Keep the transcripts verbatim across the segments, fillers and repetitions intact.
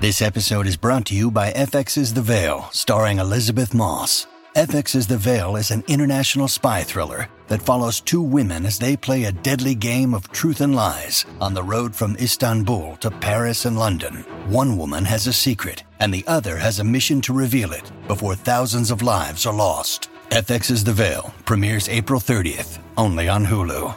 This episode is brought to you by F X's The Veil, starring Elizabeth Moss. F X's The Veil is an international spy thriller that follows two women as they play a deadly game of truth and lies on the road from Istanbul to Paris and London. One woman has a secret, and the other has a mission to reveal it before thousands of lives are lost. F X's The Veil premieres April thirtieth, only on Hulu.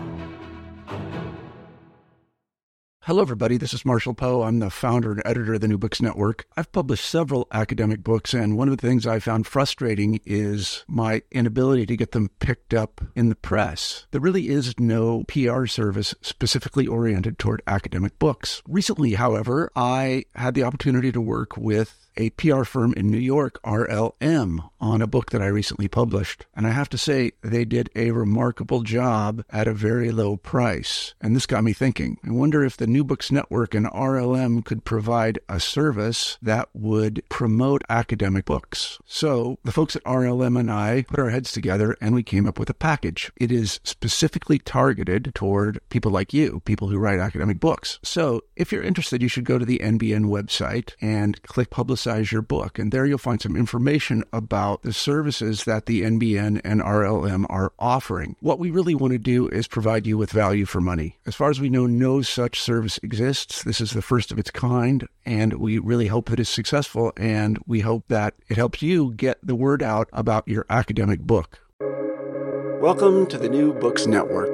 Hello, everybody. This is Marshall Poe. I'm the founder and editor of the New Books Network. I've published several academic books, and one of the things I found frustrating is my inability to get them picked up in the press. There really is no P R service specifically oriented toward academic books. Recently, however, I had the opportunity to work with a P R firm in New York, R L M, on a book that I recently published. And I have to say, they did a remarkable job at a very low price. And this got me thinking. I wonder if the New Books Network and R L M could provide a service that would promote academic books. So the folks at R L M and I put our heads together and we came up with a package. It is specifically targeted toward people like you, people who write academic books. So if you're interested, you should go to the N B N website and click Publicize your book. And there you'll find some information about the services that the N B N and R L M are offering. What we really want to do is provide you with value for money. As far as we know, no such service exists. This is the first of its kind, and we really hope it is successful, and we hope that it helps you get the word out about your academic book. Welcome to the New Books Network.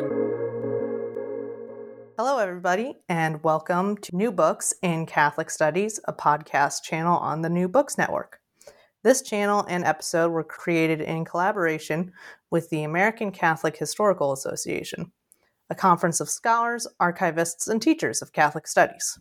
Hello, everybody, and welcome to New Books in Catholic Studies, a podcast channel on the New Books Network. This channel and episode were created in collaboration with the American Catholic Historical Association, a conference of scholars, archivists, and teachers of Catholic studies.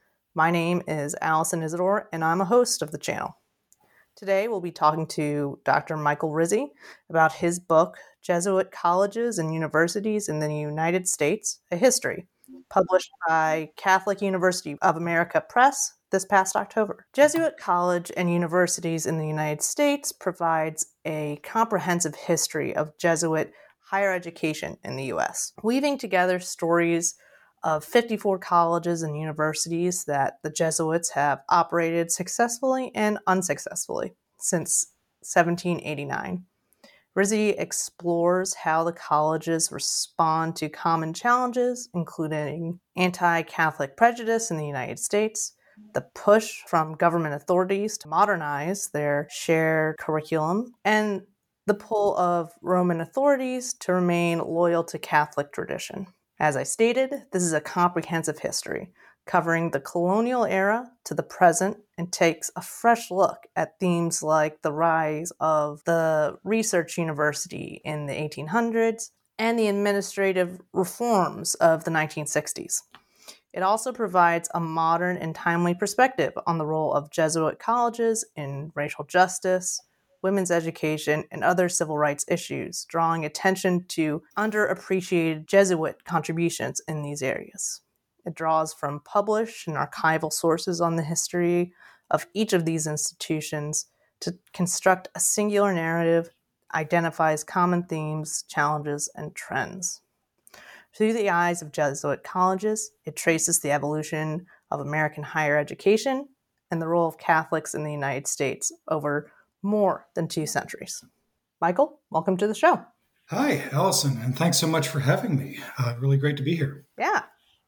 My name is Allison Isidore, and I'm a host of the channel. Today, we'll be talking to Doctor Michael Rizzi about his book, Jesuit Colleges and Universities in the United States, A History, published by Catholic University of America Press this past October. Jesuit College and Universities in the United States provides a comprehensive history of Jesuit higher education in the U S, weaving together stories of fifty-four colleges and universities that the Jesuits have operated successfully and unsuccessfully since seventeen eighty-nine. Rizzi explores how the colleges respond to common challenges, including anti-Catholic prejudice in the United States, the push from government authorities to modernize their shared curriculum, and the pull of Roman authorities to remain loyal to Catholic tradition. As I stated, this is a comprehensive history, covering the colonial era to the present, and takes a fresh look at themes like the rise of the research university in the eighteen hundreds and the administrative reforms of the nineteen sixties. It also provides a modern and timely perspective on the role of Jesuit colleges in racial justice, women's education, and other civil rights issues, drawing attention to underappreciated Jesuit contributions in these areas. It draws from published and archival sources on the history of each of these institutions to construct a singular narrative, identifies common themes, challenges, and trends. Through the eyes of Jesuit colleges, it traces the evolution of American higher education and the role of Catholics in the United States over more than two centuries. Michael, welcome to the show. Hi, Allison, and thanks so much for having me. Uh, really great to be here. Yeah.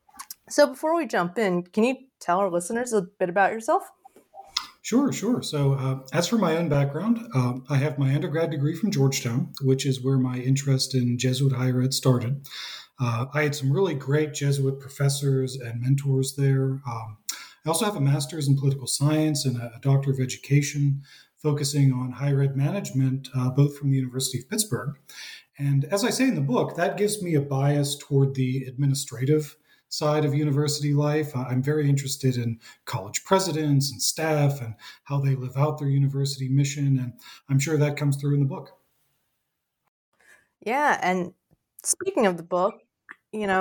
So before we jump in, can you tell our listeners a bit about yourself? Sure, sure. So uh, as for my own background, uh, I have my undergrad degree from Georgetown, which is where my interest in Jesuit higher ed started. Uh, I had some really great Jesuit professors and mentors there. Um, I also have a master's in political science and a, a doctor of education, focusing on higher ed management, uh, both from the University of Pittsburgh. And as I say in the book, that gives me a bias toward the administrative side of university life. Uh, I'm very interested in college presidents and staff and how they live out their university mission. And I'm sure that comes through in the book. Yeah. And speaking of the book, you know,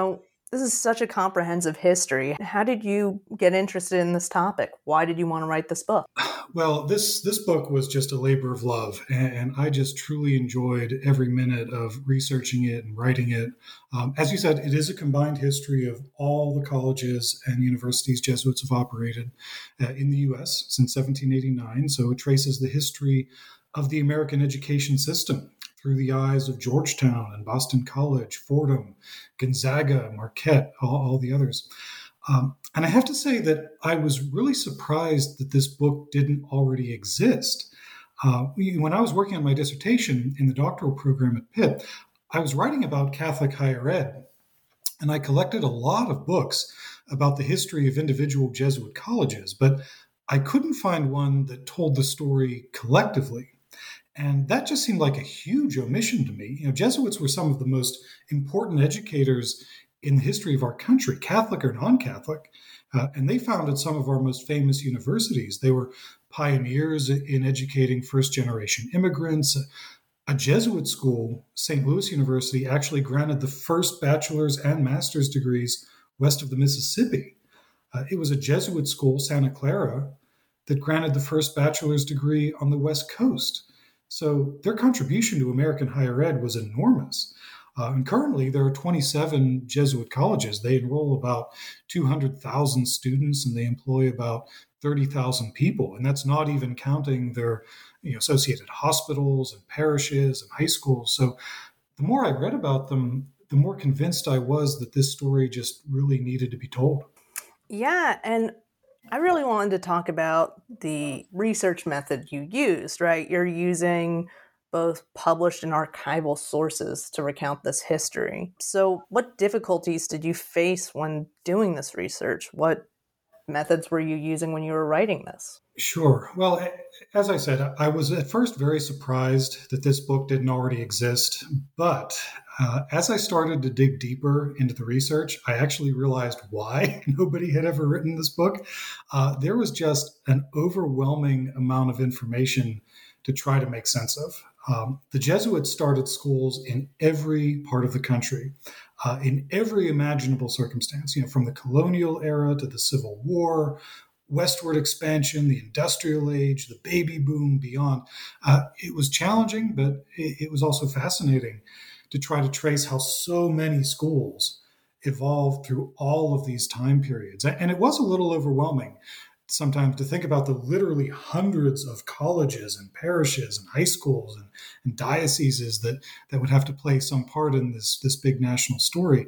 This is such a comprehensive history. How did you get interested in this topic? Why did you want to write this book? Well, this this book was just a labor of love, and I just truly enjoyed every minute of researching it and writing it. Um, as you said, it is a combined history of all the colleges and universities Jesuits have operated uh, in the U S since seventeen eighty-nine. So it traces the history of the American education system through the eyes of Georgetown and Boston College, Fordham, Gonzaga, Marquette, all, all the others. Um, and I have to say that I was really surprised that this book didn't already exist. Uh, when I was working on my dissertation in the doctoral program at Pitt, I was writing about Catholic higher ed, and I collected a lot of books about the history of individual Jesuit colleges, but I couldn't find one that told the story collectively. And that just seemed like a huge omission to me. You know, Jesuits were some of the most important educators in the history of our country, Catholic or non-Catholic, uh, and they founded some of our most famous universities. They were pioneers in educating first-generation immigrants. A Jesuit school, Saint Louis University, actually granted the first bachelor's and master's degrees west of the Mississippi. Uh, it was a Jesuit school, Santa Clara, that granted the first bachelor's degree on the West Coast. So their contribution to American higher ed was enormous. Uh, and currently, there are twenty-seven Jesuit colleges. They enroll about two hundred thousand students, and they employ about thirty thousand people. And that's not even counting their you know, associated hospitals and parishes and high schools. So the more I read about them, the more convinced I was that this story just really needed to be told. Yeah, and I really wanted to talk about the research method you used, right? You're using both published and archival sources to recount this history. So what difficulties did you face when doing this research? What methods were you using when you were writing this? Sure. Well, as I said, I was at first very surprised that this book didn't already exist. But uh, as I started to dig deeper into the research, I actually realized why nobody had ever written this book. Uh, there was just an overwhelming amount of information to try to make sense of. Um, the Jesuits started schools in every part of the country, uh, in every imaginable circumstance, you know, from the colonial era to the Civil War, westward expansion, the industrial age, the baby boom, beyond. Uh, it was challenging, but it, it was also fascinating to try to trace how so many schools evolved through all of these time periods. And it was a little overwhelming sometimes to think about the literally hundreds of colleges and parishes and high schools and, and dioceses that, that would have to play some part in this, this big national story.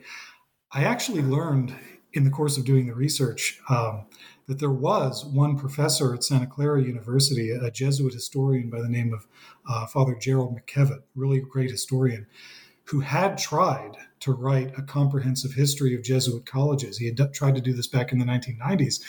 I actually learned in the course of doing the research um, that there was one professor at Santa Clara University, a Jesuit historian by the name of uh, Father Gerald McKevitt, really great historian, who had tried to write a comprehensive history of Jesuit colleges. He had d- tried to do this back in the nineteen nineties.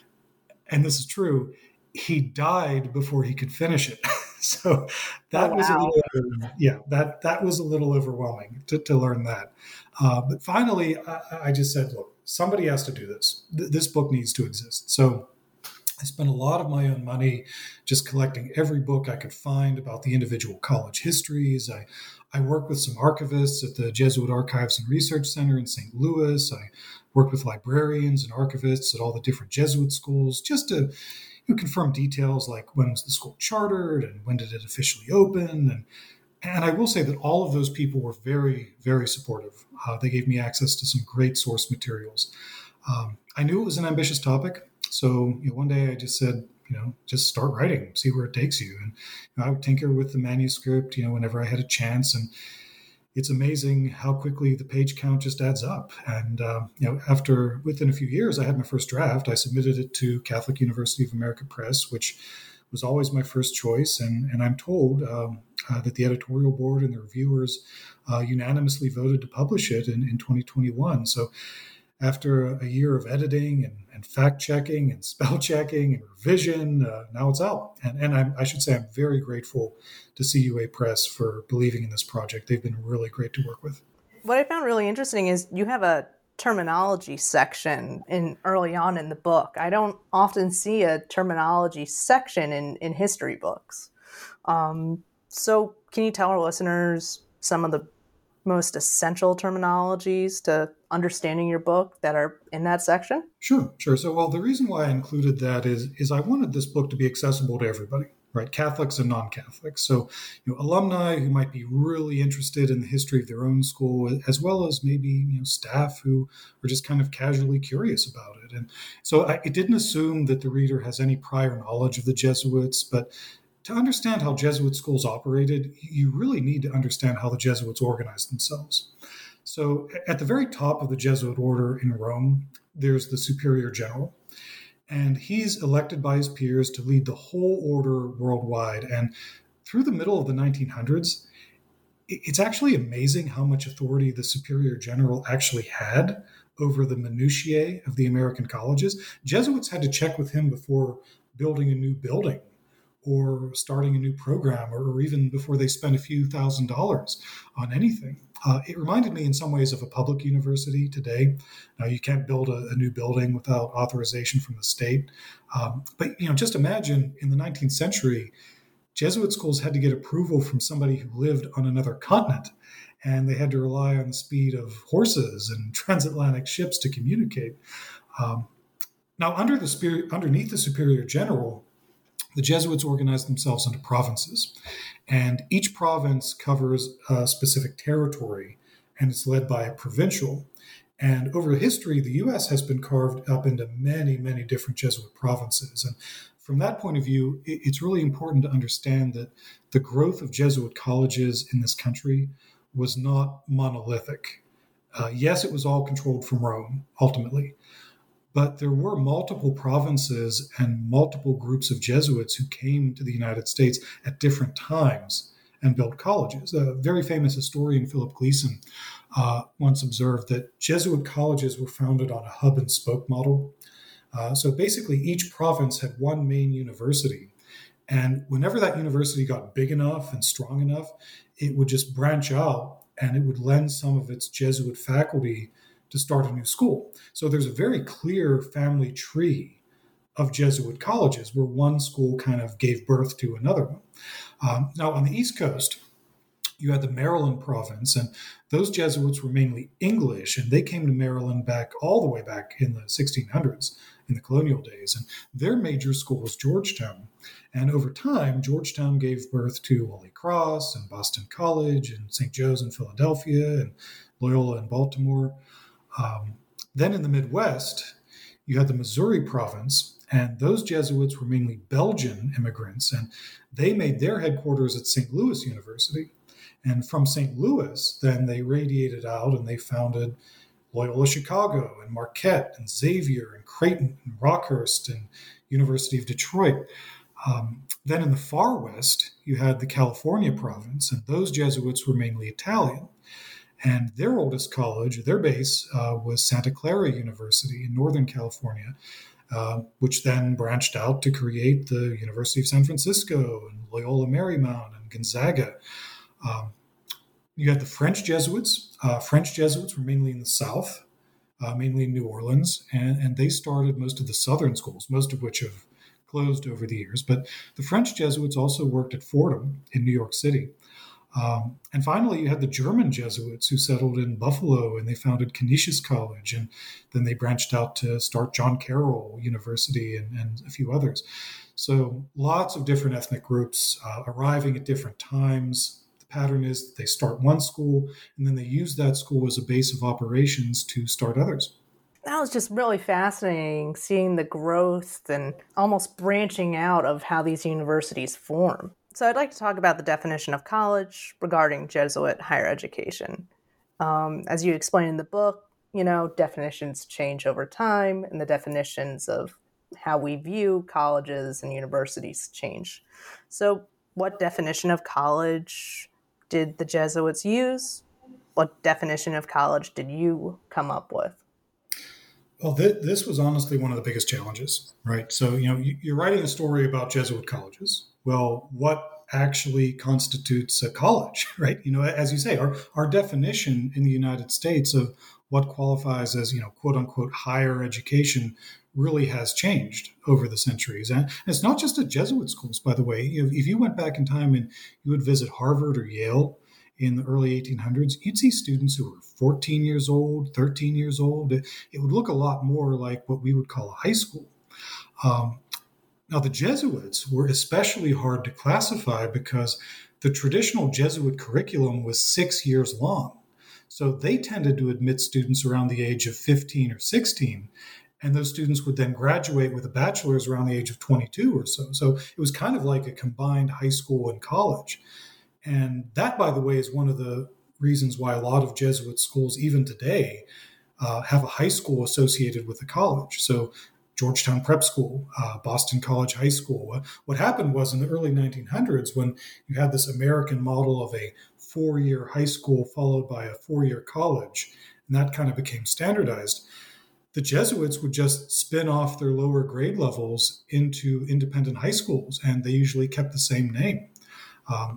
And this is true, he died before he could finish it. So that oh, wow. was a little, yeah, that that was a little overwhelming to, to learn that. Uh, but finally, I, I just said, look, somebody has to do this. Th- this book needs to exist. So I spent a lot of my own money just collecting every book I could find about the individual college histories. I, I worked with some archivists at the Jesuit Archives and Research Center in Saint Louis. I worked with librarians and archivists at all the different Jesuit schools just to you know, confirm details like when was the school chartered and when did it officially open. And, and I will say that all of those people were very, very supportive. Uh, they gave me access to some great source materials. Um, I knew it was an ambitious topic. So you know, one day I just said, you know, just start writing, see where it takes you. And you know, I would tinker with the manuscript, you know, whenever I had a chance. And it's amazing how quickly the page count just adds up. And, uh, you know, after, within a few years, I had my first draft. I submitted it to Catholic University of America Press, which was always my first choice. And, and I'm told um, uh, that the editorial board and the reviewers uh, unanimously voted to publish it in, in twenty twenty-one. So after a year of editing and, and fact-checking and spell-checking and revision, uh, now it's out. And, and I'm, I should say I'm very grateful to C U A Press for believing in this project. They've been really great to work with. What I found really interesting is you have a terminology section in early on in the book. I don't often see a terminology section in, in history books. Um, so can you tell our listeners some of the most essential terminologies to understanding your book that are in that section? Sure, sure. So, well, the reason why I included that is, is I wanted this book to be accessible to everybody, right? Catholics and non-Catholics. So, you know, alumni who might be really interested in the history of their own school, as well as maybe, you know, staff who are just kind of casually curious about it. And so I, it didn't assume that the reader has any prior knowledge of the Jesuits, but to understand how Jesuit schools operated, you really need to understand how the Jesuits organized themselves. So at the very top of the Jesuit order in Rome, there's the superior general, and he's elected by his peers to lead the whole order worldwide. And through the middle of the nineteen hundreds, it's actually amazing how much authority the superior general actually had over the minutiae of the American colleges. Jesuits had to check with him before building a new building or starting a new program, or even before they spent a few thousand dollars on anything. Uh, it reminded me in some ways of a public university today. Now, you can't build a, a new building without authorization from the state. Um, but, you know, just imagine in the nineteenth century, Jesuit schools had to get approval from somebody who lived on another continent, and they had to rely on the speed of horses and transatlantic ships to communicate. Um, now, under the spirit, underneath the superior general, the Jesuits organized themselves into provinces, and each province covers a specific territory, and it's led by a provincial. And over history, the U S has been carved up into many, many different Jesuit provinces. And from that point of view, it's really important to understand that the growth of Jesuit colleges in this country was not monolithic. Uh, yes, it was all controlled from Rome, ultimately. But there were multiple provinces and multiple groups of Jesuits who came to the United States at different times and built colleges. A very famous historian, Philip Gleason, uh, once observed that Jesuit colleges were founded on a hub and spoke model. Uh, so basically, each province had one main university. And whenever that university got big enough and strong enough, it would just branch out and it would lend some of its Jesuit faculty to start a new school. So there's a very clear family tree of Jesuit colleges where one school kind of gave birth to another one. Um, now, on the East Coast, you had the Maryland province, and those Jesuits were mainly English, and they came to Maryland back all the way back in the sixteen hundreds, in the colonial days. And their major school was Georgetown. And over time, Georgetown gave birth to Holy Cross and Boston College and Saint Joe's in Philadelphia and Loyola in Baltimore. Um, then in the Midwest, you had the Missouri province, and those Jesuits were mainly Belgian immigrants, and they made their headquarters at Saint Louis University. And from Saint Louis, then they radiated out and they founded Loyola Chicago and Marquette and Xavier and Creighton and Rockhurst and University of Detroit. Um, then in the far west, you had the California province, and those Jesuits were mainly Italian. And their oldest college, their base, uh, was Santa Clara University in Northern California, uh, which then branched out to create the University of San Francisco and Loyola Marymount and Gonzaga. Um, you had the French Jesuits. Uh, French Jesuits were mainly in the South, uh, mainly in New Orleans, and, and they started most of the Southern schools, most of which have closed over the years. But the French Jesuits also worked at Fordham in New York City. Um, and finally, you had the German Jesuits who settled in Buffalo, and they founded Canisius College, and then they branched out to start John Carroll University and, and a few others. So lots of different ethnic groups uh, arriving at different times. The pattern is that they start one school, and then they use that school as a base of operations to start others. That was just really fascinating, seeing the growth and almost branching out of how these universities form. So I'd like to talk about the definition of college regarding Jesuit higher education. Um, as you explain in the book, you know, definitions change over time, and the definitions of how we view colleges and universities change. So what definition of college did the Jesuits use? What definition of college did you come up with? Well, th- this was honestly one of the biggest challenges, right? So, you know, you, you're writing a story about Jesuit colleges. Well, what actually constitutes a college, right? You know, as you say, our, our definition in the United States of what qualifies as, you know, quote unquote, higher education really has changed over the centuries. And it's not just at Jesuit schools, by the way. You know, if you went back in time and you would visit Harvard or Yale, in the early eighteen hundreds, you'd see students who were fourteen years old, thirteen years old. It, it would look a lot more like what we would call a high school. Um, now, the Jesuits were especially hard to classify because the traditional Jesuit curriculum was six years long. So they tended to admit students around the age of fifteen or sixteen, and those students would then graduate with a bachelor's around the age of twenty-two or so. So it was kind of like a combined high school and college. And that, by the way, is one of the reasons why a lot of Jesuit schools, even today, uh, have a high school associated with a college. So Georgetown Prep School, uh, Boston College High School. Uh, what happened was in the early nineteen hundreds, when you had this American model of a four-year high school followed by a four-year college, and that kind of became standardized, the Jesuits would just spin off their lower grade levels into independent high schools, and they usually kept the same name. Um,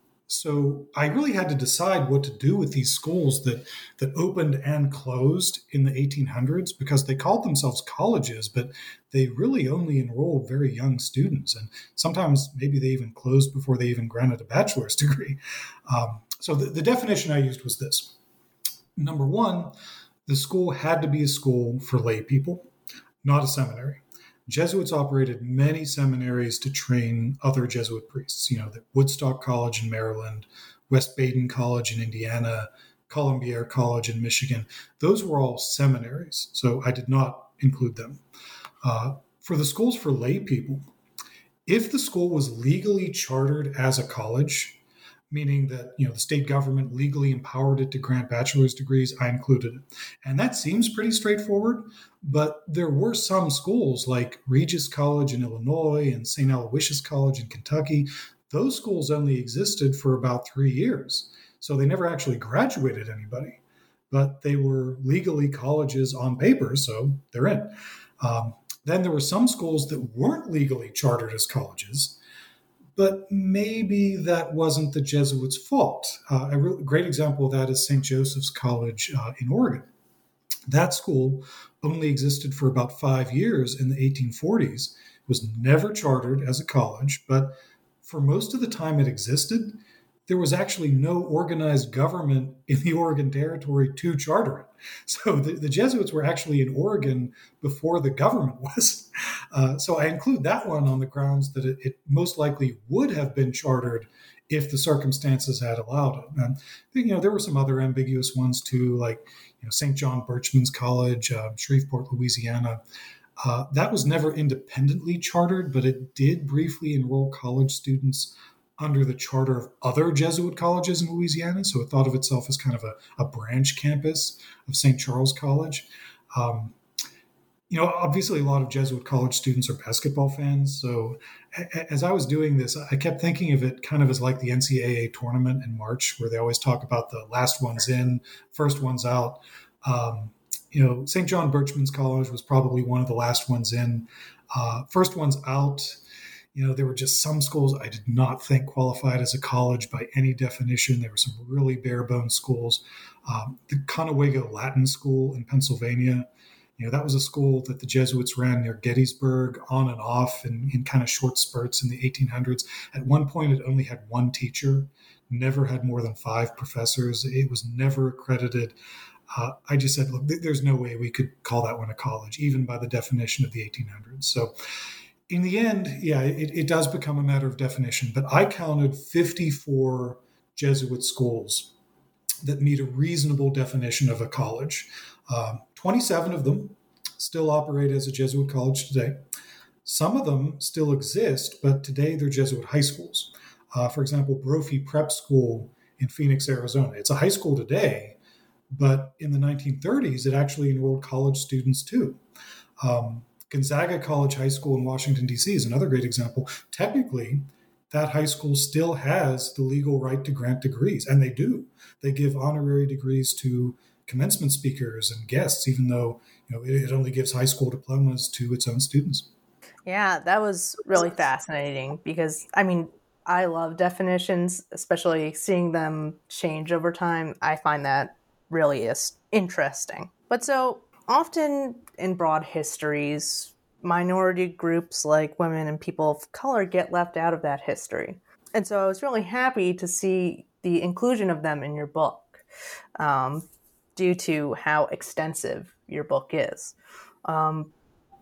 so I really had to decide what to do with these schools that, that opened and closed in the eighteen hundreds, because they called themselves colleges, but they really only enrolled very young students. And sometimes maybe they even closed before they even granted a bachelor's degree. Um, so the, the definition I used was this. Number one, the school had to be a school for lay people, not a seminary. Jesuits operated many seminaries to train other Jesuit priests. You know, the Woodstock College in Maryland, West Baden College in Indiana, Columbiere College in Michigan. Those were all seminaries, so I did not include them. Uh, for the schools for lay people, if the school was legally chartered as a college, meaning that, you know, the state government legally empowered it to grant bachelor's degrees, I included it. And that seems pretty straightforward, but there were some schools like Regis College in Illinois and Saint Aloysius College in Kentucky. Those schools only existed for about three years. So they never actually graduated anybody, but they were legally colleges on paper, so they're in. Um, then there were some schools that weren't legally chartered as colleges, but maybe that wasn't the Jesuits' fault. Uh, a re- great example of that is Saint Joseph's College uh, in Oregon. That school only existed for about five years in the eighteen forties. It was never chartered as a college, but for most of the time it existed, there was actually no organized government in the Oregon Territory to charter it. So the, the Jesuits were actually in Oregon before the government was. Uh, so I include that one on the grounds that it, it most likely would have been chartered if the circumstances had allowed it. And you know, there were some other ambiguous ones too, like you know, Saint John Birchman's College, uh, Shreveport, Louisiana. Uh, that was never independently chartered, but it did briefly enroll college students under the charter of other Jesuit colleges in Louisiana. So it thought of itself as kind of a, a branch campus of Saint Charles College. Um, you know, obviously a lot of Jesuit college students are basketball fans. So a- as I was doing this, I kept thinking of it kind of as like the N C double A tournament in March, where they always talk about the last one's in, first one's out. Um, you know, Saint John Birchman's College was probably one of the last ones in. Uh, first one's out. You know, there were just some schools I did not think qualified as a college by any definition. There were some really bare bones schools. Um, the Conewago Latin School in Pennsylvania, you know, that was a school that the Jesuits ran near Gettysburg on and off in, in kind of short spurts in the eighteen hundreds. At one point, it only had one teacher, never had more than five professors. It was never accredited. Uh, I just said, look, th- there's no way we could call that one a college, even by the definition of the eighteen hundreds. So in the end, yeah, it, it does become a matter of definition, but I counted fifty-four Jesuit schools that meet a reasonable definition of a college. Um, twenty-seven of them still operate as a Jesuit college today. Some of them still exist, but today they're Jesuit high schools. Uh, for example, Brophy Prep School in Phoenix, Arizona. It's a high school today, but in the nineteen thirties, it actually enrolled college students too. Um, Gonzaga College High School in Washington, D C is another great example. Technically, that high school still has the legal right to grant degrees, and they do. They give honorary degrees to commencement speakers and guests, even though you know it only gives high school diplomas to its own students. Yeah, that was really fascinating because, I mean, I love definitions, especially seeing them change over time. I find that really is interesting. But so often in broad histories, minority groups like women and people of color get left out of that history. And so I was really happy to see the inclusion of them in your book um, due to how extensive your book is. Um,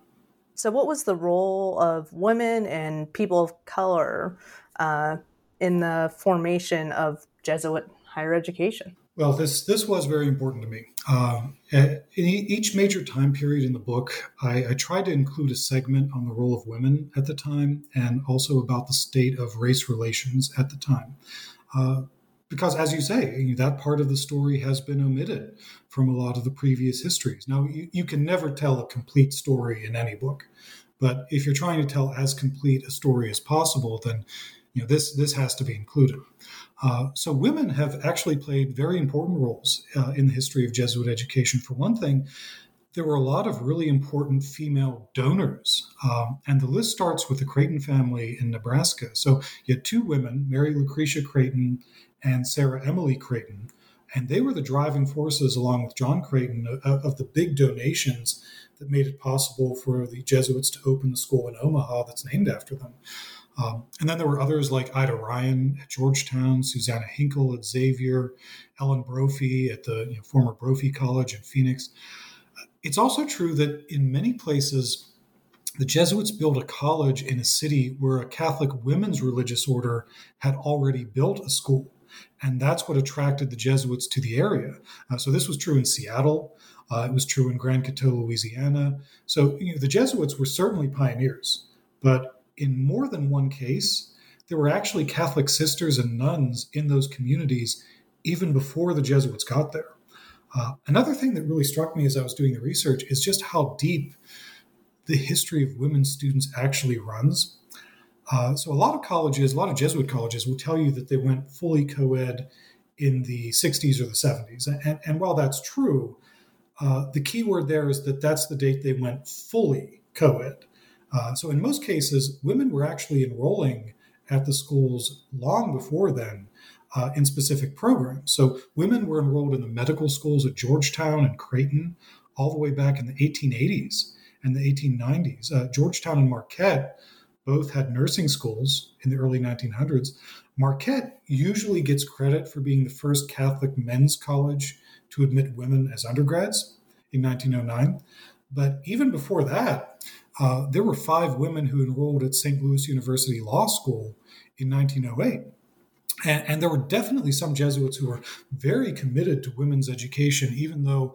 so what was the role of women and people of color uh, in the formation of Jesuit higher education? Well, this this was very important to me. Um, in each major time period in the book, I, I tried to include a segment on the role of women at the time and also about the state of race relations at the time. Uh, because, as you say, that part of the story has been omitted from a lot of the previous histories. Now, you, you can never tell a complete story in any book, but if you're trying to tell as complete a story as possible, then you know this this has to be included. Uh, so women have actually played very important roles uh, in the history of Jesuit education. For one thing, there were a lot of really important female donors. Um, and the list starts with the Creighton family in Nebraska. So you had two women, Mary Lucretia Creighton and Sarah Emily Creighton. And they were the driving forces, along with John Creighton, of, of the big donations that made it possible for the Jesuits to open the school in Omaha that's named after them. Um, and then there were others like Ida Ryan at Georgetown, Susanna Hinkle at Xavier, Ellen Brophy at the you know, former Brophy College in Phoenix. It's also true that in many places, the Jesuits built a college in a city where a Catholic women's religious order had already built a school. And that's what attracted the Jesuits to the area. Uh, so this was true in Seattle. Uh, it was true in Grand Coteau, Louisiana. So you know, the Jesuits were certainly pioneers, but in more than one case, there were actually Catholic sisters and nuns in those communities even before the Jesuits got there. Uh, another thing that really struck me as I was doing the research is just how deep the history of women students actually runs. Uh, so a lot of colleges, a lot of Jesuit colleges will tell you that they went fully co-ed in the sixties or the seventies. And, and while that's true, uh, the key word there is that that's the date they went fully co-ed. Uh, so in most cases, women were actually enrolling at the schools long before then uh, in specific programs. So women were enrolled in the medical schools at Georgetown and Creighton all the way back in the eighteen eighties and the eighteen nineties. Uh, Georgetown and Marquette both had nursing schools in the early nineteen hundreds. Marquette usually gets credit for being the first Catholic men's college to admit women as undergrads in nineteen oh nine. But even before that, Uh, there were five women who enrolled at Saint Louis University Law School in nineteen oh eight. And, and there were definitely some Jesuits who were very committed to women's education, even though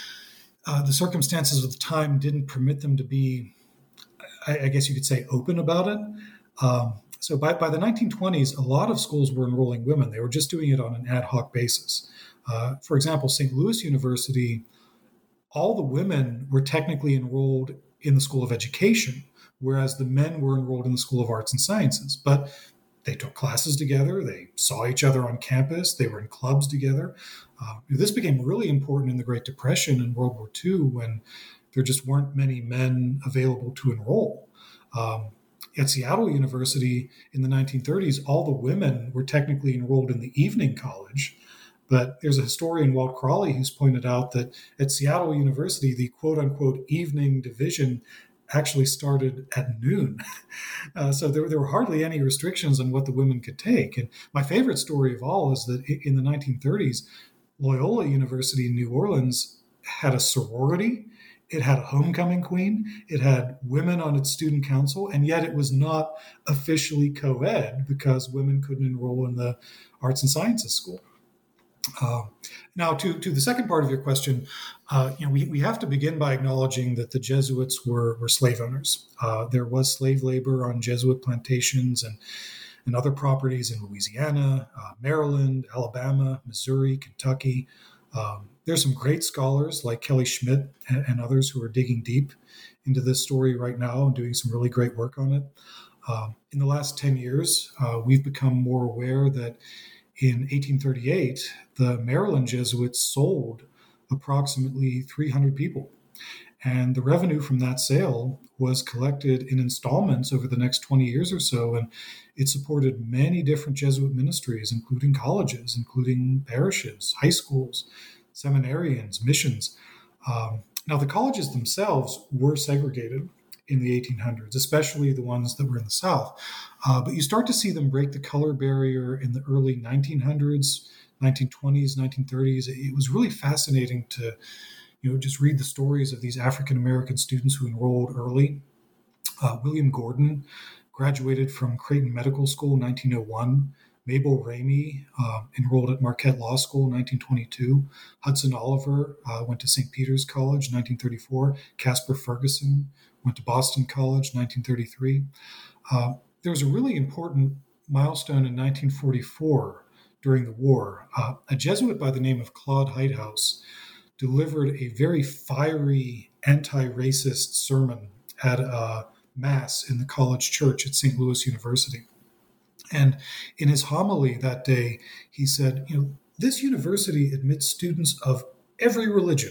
uh, the circumstances of the time didn't permit them to be, I, I guess you could say, open about it. Um, so by, by the nineteen twenties, a lot of schools were enrolling women. They were just doing it on an ad hoc basis. Uh, for example, Saint Louis University, all the women were technically enrolled in the School of Education, whereas the men were enrolled in the School of Arts and Sciences. But they took classes together, they saw each other on campus, they were in clubs together. Uh, this became really important in the Great Depression and World War Two when there just weren't many men available to enroll. Um, at Seattle University in the nineteen thirties, all the women were technically enrolled in the evening college. But there's a historian, Walt Crawley, who's pointed out that at Seattle University, the quote-unquote evening division actually started at noon. Uh, so there, there were hardly any restrictions on what the women could take. And my favorite story of all is that in the nineteen thirties, Loyola University in New Orleans had a sorority. It had a homecoming queen. It had women on its student council, and yet it was not officially co-ed because women couldn't enroll in the arts and sciences school. Uh, now, to, to the second part of your question, uh, you know, we, we have to begin by acknowledging that the Jesuits were, were slave owners. Uh, there was slave labor on Jesuit plantations and, and other properties in Louisiana, uh, Maryland, Alabama, Missouri, Kentucky. Um, there's some great scholars like Kelly Schmidt and, and others who are digging deep into this story right now and doing some really great work on it. Uh, in the last ten years, uh, we've become more aware that in eighteen thirty-eight, the Maryland Jesuits sold approximately three hundred people. And the revenue from that sale was collected in installments over the next twenty years or so. And it supported many different Jesuit ministries, including colleges, including parishes, high schools, seminarians, missions. Um, now, the colleges themselves were segregated in the eighteen hundreds, especially the ones that were in the South. Uh, but you start to see them break the color barrier in the early nineteen hundreds, nineteen twenties, nineteen thirties. It was really fascinating to, you know, just read the stories of these African-American students who enrolled early. Uh, William Gordon graduated from Creighton Medical School in nineteen oh one. Mabel Ramey uh, enrolled at Marquette Law School in nineteen twenty-two. Hudson Oliver uh, went to Saint Peter's College in nineteen thirty-four. Caspar Ferguson went to Boston College in nineteen thirty-three. Uh, there was a really important milestone in nineteen forty-four during the war. Uh, a Jesuit by the name of Claude Heithaus delivered a very fiery anti-racist sermon at a mass in the college church at Saint Louis University. And in his homily that day, he said, you know, this university admits students of every religion.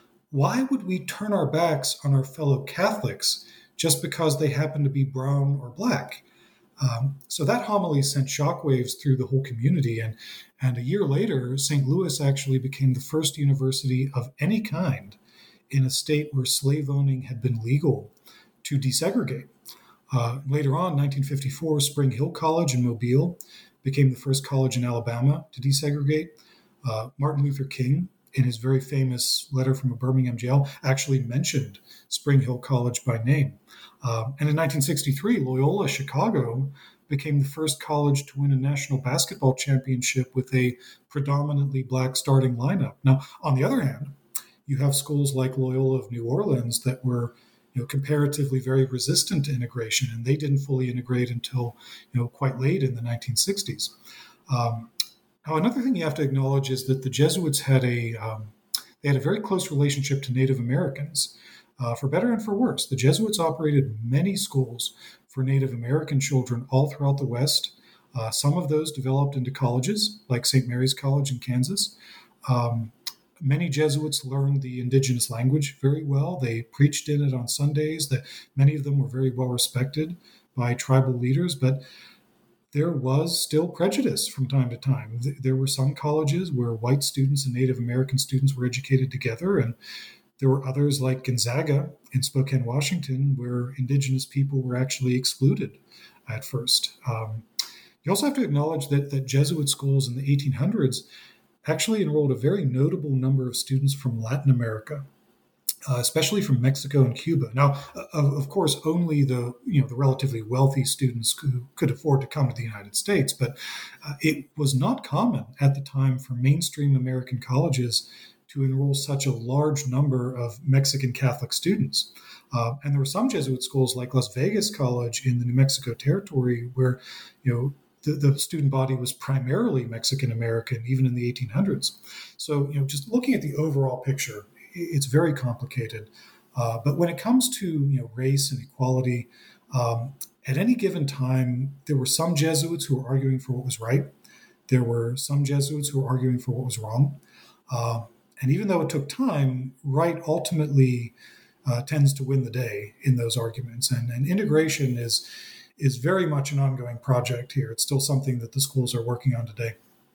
Why would we turn our backs on our fellow Catholics just because they happen to be brown or black? Um, so that homily sent shockwaves through the whole community. And, and a year later, Saint Louis actually became the first university of any kind in a state where slave owning had been legal to desegregate. Uh, later on, nineteen fifty-four, Spring Hill College in Mobile became the first college in Alabama to desegregate. Uh, Martin Luther King, in his very famous letter from a Birmingham jail, actually mentioned Spring Hill College by name. Uh, and in nineteen sixty-three, Loyola Chicago became the first college to win a national basketball championship with a predominantly black starting lineup. Now, on the other hand, you have schools like Loyola of New Orleans that were you know, comparatively very resistant to integration, and they didn't fully integrate until you know quite late in the nineteen sixties. Um, now, another thing you have to acknowledge is that the Jesuits had a um, they had a very close relationship to Native Americans, uh, for better and for worse. The Jesuits operated many schools for Native American children all throughout the West. Uh, some of those developed into colleges, like Saint Mary's College in Kansas. Um, Many Jesuits learned the indigenous language very well. They preached in it on Sundays. That many of them were very well respected by tribal leaders, but there was still prejudice from time to time. There were some colleges where white students and Native American students were educated together, and there were others like Gonzaga in Spokane, Washington, where indigenous people were actually excluded at first. Um, you also have to acknowledge that, that Jesuit schools in the eighteen hundreds actually enrolled a very notable number of students from Latin America, uh, especially from Mexico and Cuba. Now, of, of course, only the you know the relatively wealthy students who could afford to come to the United States, but uh, it was not common at the time for mainstream American colleges to enroll such a large number of Mexican Catholic students. Uh, and there were some Jesuit schools like Las Vegas College in the New Mexico Territory where, you know, The, the student body was primarily Mexican-American, even in the eighteen hundreds. So, you know, just looking at the overall picture, it's very complicated. Uh, but when it comes to, you know, race and equality, um, at any given time, there were some Jesuits who were arguing for what was right. There were some Jesuits who were arguing for what was wrong. Uh, and even though it took time, right ultimately uh, tends to win the day in those arguments. And, and integration is is very much an ongoing project here. It's still something that the schools are working on today.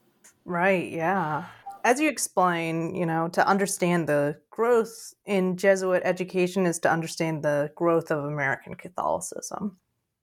Right, yeah. As you explain, you know, to understand the growth in Jesuit education is to understand the growth of American Catholicism.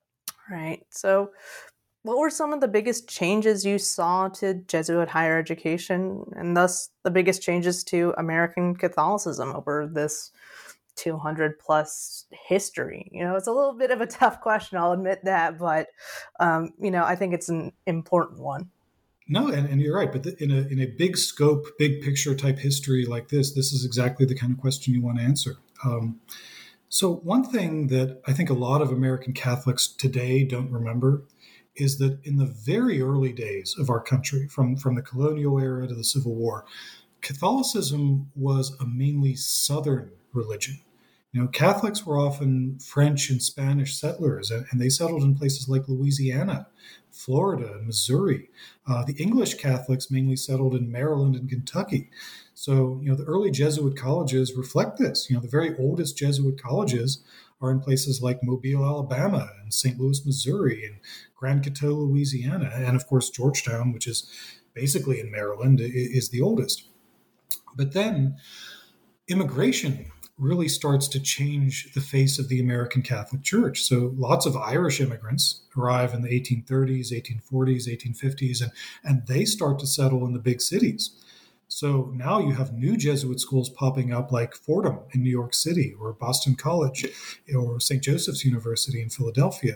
Right. So what were some of the biggest changes you saw to Jesuit higher education and thus the biggest changes to American Catholicism over this two hundred plus history? You know, it's a little bit of a tough question, I'll admit that, but, um, you know, I think it's an important one. No, and, and you're right. But the, in a in a big scope, big picture type history like this, this is exactly the kind of question you want to answer. Um, so one thing that I think a lot of American Catholics today don't remember is that in the very early days of our country, from, from the colonial era to the Civil War, Catholicism was a mainly Southern religion. You know, Catholics were often French and Spanish settlers, and, and they settled in places like Louisiana, Florida, and Missouri. Uh, the English Catholics mainly settled in Maryland and Kentucky. So, you know, the early Jesuit colleges reflect this. You know, the very oldest Jesuit colleges are in places like Mobile, Alabama, and Saint Louis, Missouri, and Grand Coteau, Louisiana, and of course Georgetown, which is basically in Maryland, is the oldest. But then immigration really starts to change the face of the American Catholic Church. So lots of Irish immigrants arrive in the eighteen thirties, eighteen forties, eighteen fifties, and, and they start to settle in the big cities. So now you have new Jesuit schools popping up like Fordham in New York City, or Boston College, or Saint Joseph's University in Philadelphia.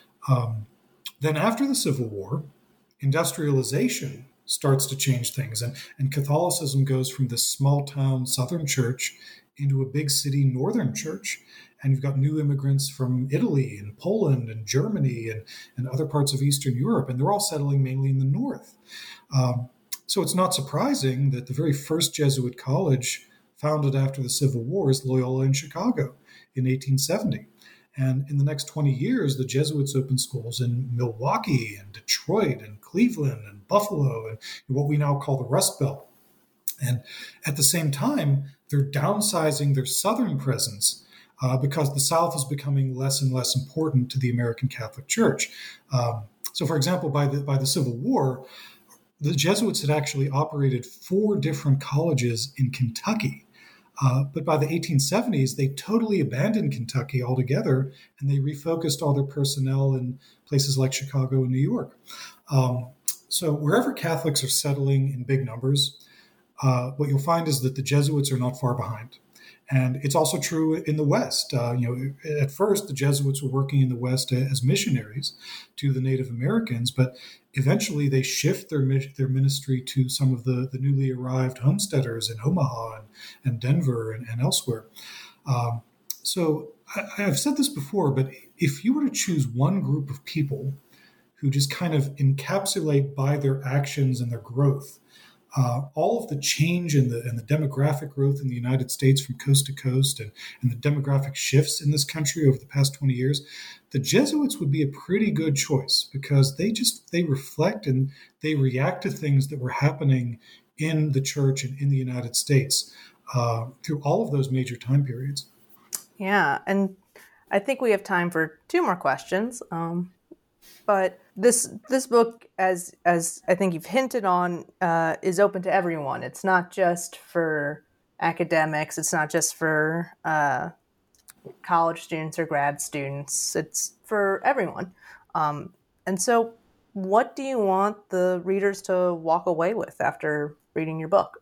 Um, then after the Civil War, industrialization starts to change things, and, and Catholicism goes from this small town Southern church into a big city Northern church. And you've got new immigrants from Italy and Poland and Germany and, and other parts of Eastern Europe, and they're all settling mainly in the North. Um, so it's not surprising that the very first Jesuit college founded after the Civil War is Loyola in Chicago in eighteen seventy. And in the next twenty years, the Jesuits opened schools in Milwaukee and Detroit and Cleveland and Buffalo and what we now call the Rust Belt. And at the same time, they're downsizing their Southern presence uh, because the South is becoming less and less important to the American Catholic Church. Um, so, for example, by the by the Civil War, the Jesuits had actually operated four different colleges in Kentucky. Uh, but by the eighteen seventies, they totally abandoned Kentucky altogether, and they refocused all their personnel in places like Chicago and New York. Um, so wherever Catholics are settling in big numbers, uh, what you'll find is that the Jesuits are not far behind. And it's also true in the West. Uh, you know, at first, the Jesuits were working in the West as missionaries to the Native Americans, but eventually they shift their their ministry to some of the, the newly arrived homesteaders in Omaha and, and Denver and, and elsewhere. Um, so I, I've said this before, but if you were to choose one group of people who just kind of encapsulate by their actions and their growth Uh, all of the change in the, in the demographic growth in the United States from coast to coast and, and the demographic shifts in this country over the past twenty years, the Jesuits would be a pretty good choice because they just, they reflect and they react to things that were happening in the church and in the United States uh, through all of those major time periods. Yeah, and I think we have time for two more questions. Um, but this this book, as as I think you've hinted on, uh, is open to everyone. It's not just for academics. It's not just for uh, college students or grad students. It's for everyone. Um, and so, what do you want the readers to walk away with after reading your book?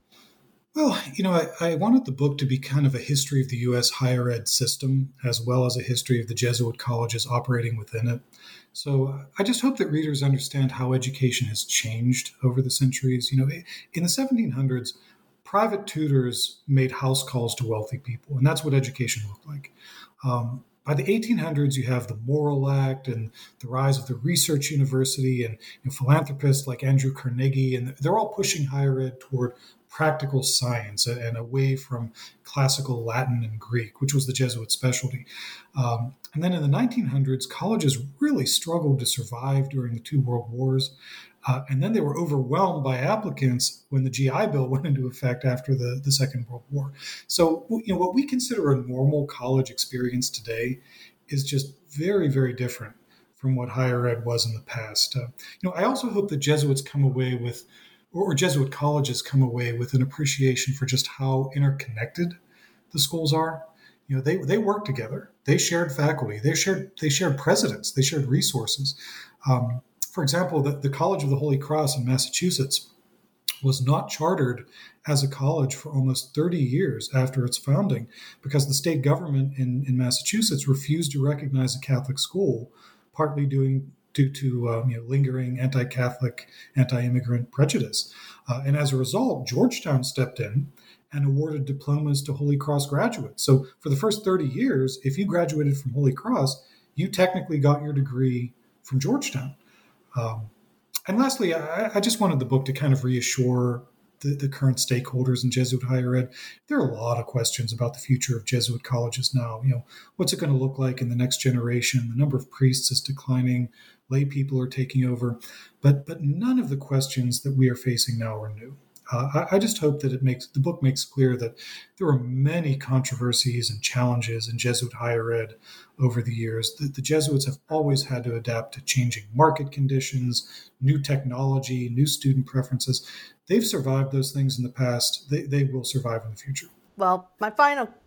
Well, you know, I, I wanted the book to be kind of a history of the U S higher ed system, as well as a history of the Jesuit colleges operating within it. So I just hope that readers understand how education has changed over the centuries. You know, in the seventeen hundreds, private tutors made house calls to wealthy people, and that's what education looked like. Um, by the eighteen hundreds, you have the Morrill Act and the rise of the research university and you know, philanthropists like Andrew Carnegie, and they're all pushing higher ed toward practical science and away from classical Latin and Greek, which was the Jesuit specialty. Um, and then in the nineteen hundreds, colleges really struggled to survive during the two world wars. Uh, and then they were overwhelmed by applicants when the G I Bill went into effect after the, the Second World War. So, you know, what we consider a normal college experience today is just very, very different from what higher ed was in the past. Uh, you know, I also hope that Jesuits come away with or Jesuit colleges come away with an appreciation for just how interconnected the schools are. You know, they they work together. They shared faculty. They shared they shared presidents. They shared resources. Um, for example, the, the College of the Holy Cross in Massachusetts was not chartered as a college for almost thirty years after its founding because the state government in, in Massachusetts refused to recognize a Catholic school, partly doing due to um, you know, lingering anti-Catholic, anti-immigrant prejudice. Uh, and as a result, Georgetown stepped in and awarded diplomas to Holy Cross graduates. So for the first thirty years, if you graduated from Holy Cross, you technically got your degree from Georgetown. Um, and lastly, I, I just wanted the book to kind of reassure the, the current stakeholders in Jesuit higher ed. There are a lot of questions about the future of Jesuit colleges now. You know, what's it going to look like in the next generation? The number of priests is declining. Lay people are taking over, but but none of the questions that we are facing now are new. Uh, I, I just hope that it makes the book makes clear that there are many controversies and challenges in Jesuit higher ed over the years. The, the Jesuits have always had to adapt to changing market conditions, new technology, new student preferences. They've survived those things in the past. They, they will survive in the future. Well, my final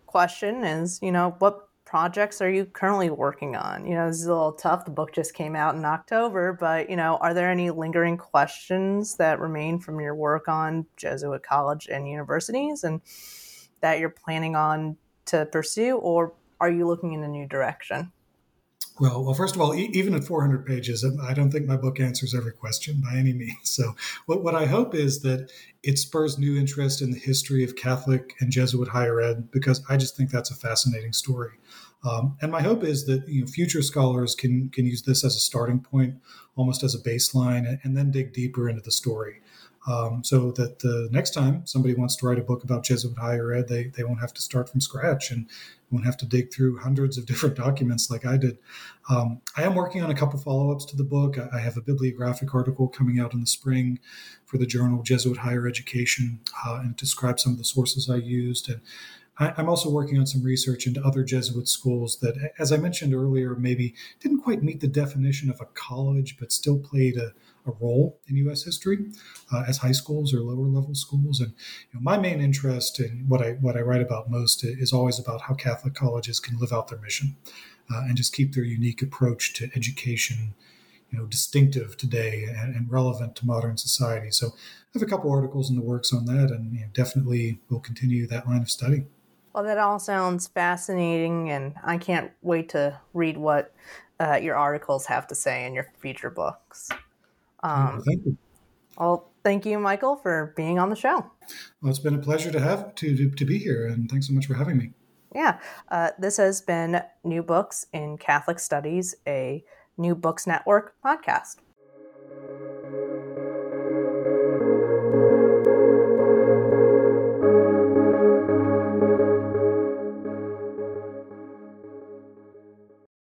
question is, you know, what projects are you currently working on? You know, this is a little tough. The book just came out in October, but, you know, are there any lingering questions that remain from your work on Jesuit college and universities and that you're planning on to pursue, or are you looking in a new direction? Well, well, first of all, e- even at four hundred pages, I don't think my book answers every question by any means. So what, what I hope is that it spurs new interest in the history of Catholic and Jesuit higher ed, because I just think that's a fascinating story. Um, and my hope is that you know, future scholars can can use this as a starting point, almost as a baseline, and, and then dig deeper into the story. Um, so that the next time somebody wants to write a book about Jesuit higher ed, they, they won't have to start from scratch and won't have to dig through hundreds of different documents like I did. Um, I am working on a couple follow-ups to the book. I have a bibliographic article coming out in the spring for the journal Jesuit Higher Education, uh, and describe some of the sources I used. And I, I'm also working on some research into other Jesuit schools that, as I mentioned earlier, maybe didn't quite meet the definition of a college, but still played a, a role in U S history uh, as high schools or lower level schools. And you know, my main interest in what I what I write about most is always about how Catholic colleges can live out their mission uh, and just keep their unique approach to education, you know, distinctive today and, and relevant to modern society. So I have a couple articles in the works on that, and you know, definitely will continue that line of study. Well, that all sounds fascinating, and I can't wait to read what uh, your articles have to say in your future books. Um, well, thank you. Well, thank you, Michael, for being on the show. Well, it's been a pleasure to have to, to, to be here, and thanks so much for having me. Yeah, uh, this has been New Books in Catholic Studies, a New Books Network podcast.